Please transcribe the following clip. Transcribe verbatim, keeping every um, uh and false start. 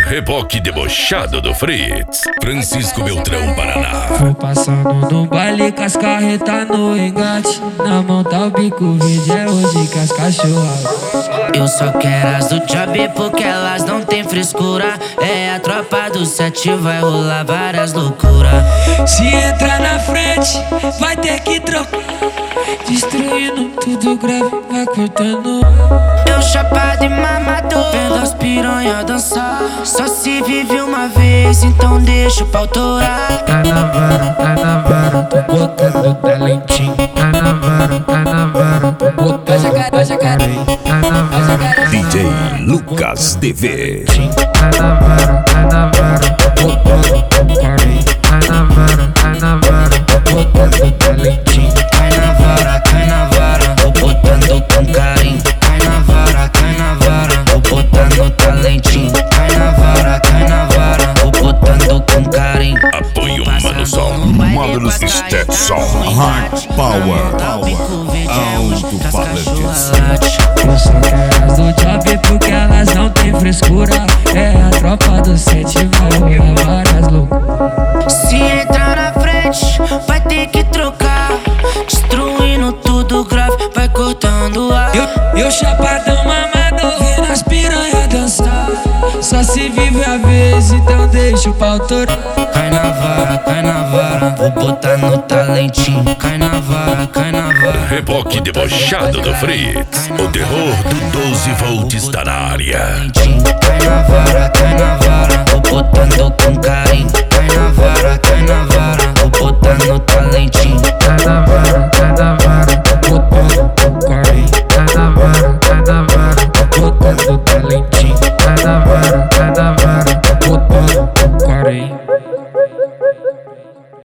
Reboque debochado do Fritz, Francisco Beltrão, Paraná. Vou passando no baile com as carretas no engate. Na mão tá o bico verde, é hoje que as cachorras. Eu só quero as do job porque elas não tem frescura. É a tropa do sete, vai rolar várias loucuras. Se entrar na frente, vai ter que trocar. Destruindo tudo grave, vai cortando. Eu chapado e mamador, vendo as piranha dançar. Só se vive uma vez, então deixa o pau torar. Tá na vara, tá na vara, tô botando talentinho. Tá na vara, tá na vara, tô botando talentinho. Tá na vara, D J Lucas T V. tá na vara, tá na vara, tô botando talentinho. Tá na vara, tá na vara, tô botando talentinho. Cai na vara, cai na vara, tô botando com carinho. Cai na vara, cai na vara, tô botando talentinho. Cai na vara, cai na vara, tô botando com carinho. Apoio Mano Som, Módulos Stetson, Hard Power, alto-falantes. Eu só quero as do job porque elas não tem frescura. É a tropa do sete, vai rolar várias loucuras. Se entrar na frente, vai ter que trocar. Destruindo tudo grave, vai cortando ar. Eu, eu chapadão mamador, vendo as piranha dançar. Só se vive a vez, então deixa o pau torar. Cai na vara, cai na vara, vou botar no talentinho. Cai na vara, cai na vara. Reboque debochado do Fritz, o terror do doze volts tá na área. Cai na vara, cai